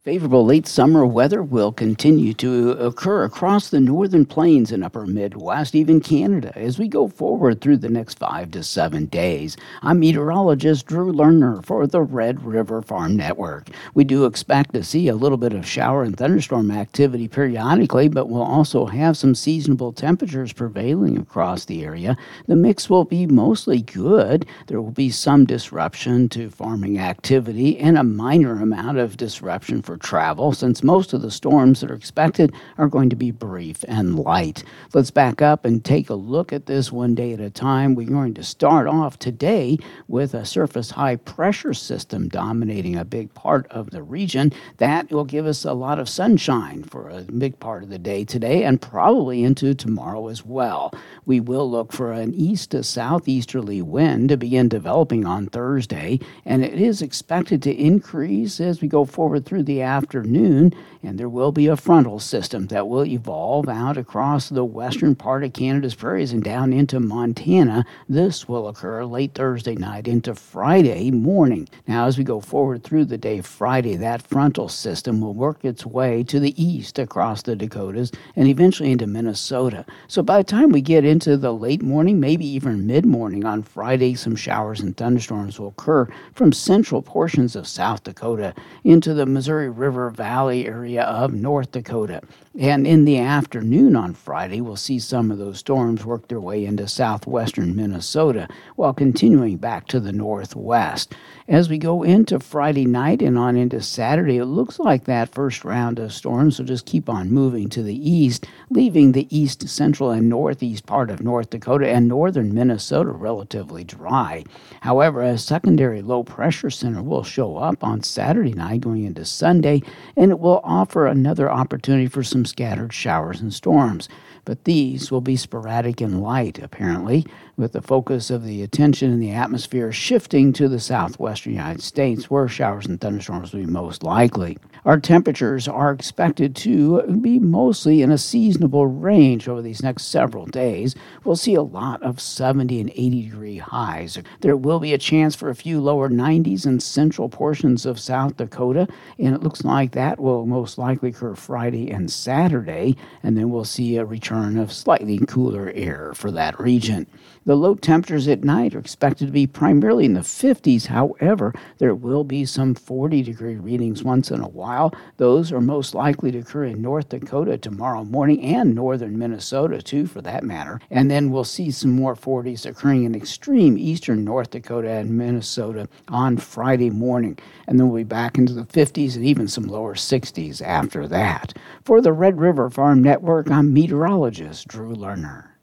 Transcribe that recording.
Favorable late summer weather will continue to occur across the northern plains and upper Midwest, even Canada, as we go forward through the next 5 to 7 days. I'm meteorologist Drew Lerner for the Red River Farm Network. We do expect to see a little bit of shower and thunderstorm activity periodically, but we'll also have some seasonable temperatures prevailing across the area. The mix will be mostly good. There will be some disruption to farming activity and a minor amount of disruption for travel, since most of the storms that are expected are going to be brief and light. Let's back up and take a look at this one day at a time. We're going to start off today with a surface high pressure system dominating a big part of the region. That will give us a lot of sunshine for a big part of the day today and probably into tomorrow as well. We will look for an east to southeasterly wind to begin developing on Thursday, and it is expected to increase as we go forward through the afternoon, and there will be a frontal system that will evolve out across the western part of Canada's prairies and down into Montana. This will occur late Thursday night into Friday morning. Now, as we go forward through the day Friday, that frontal system will work its way to the east across the Dakotas and eventually into Minnesota. So by the time we get into the late morning, maybe even mid-morning on Friday, some showers and thunderstorms will occur from central portions of South Dakota into the Missouri River Valley area of North Dakota. And in the afternoon on Friday, we'll see some of those storms work their way into southwestern Minnesota while continuing back to the northwest. As we go into Friday night and on into Saturday, it looks like that first round of storms will just keep on moving to the east, leaving the east, central, and northeast part of North Dakota and northern Minnesota relatively dry. However, a secondary low pressure center will show up on Saturday night going into Sunday, and it will offer another opportunity for some scattered showers and storms. But these will be sporadic and light, apparently, with the focus of the attention in the atmosphere shifting to the southwestern United States, where showers and thunderstorms will be most likely. Our temperatures are expected to be mostly in a seasonable range over these next several days. We'll see a lot of 70 and 80-degree highs. There will be a chance for a few lower 90s in central portions of South Dakota, and it looks like that will most likely occur Friday and Saturday, and then we'll see a return of slightly cooler air for that region. The low temperatures at night are expected to be primarily in the 50s. However, there will be some 40-degree readings once in a while. Those are most likely to occur in North Dakota tomorrow morning and northern Minnesota, too, for that matter. And then we'll see some more 40s occurring in extreme eastern North Dakota and Minnesota on Friday morning. And then we'll be back into the 50s and even some lower 60s after that. For the Red River Farm Network, I'm meteorologist Drew Lerner.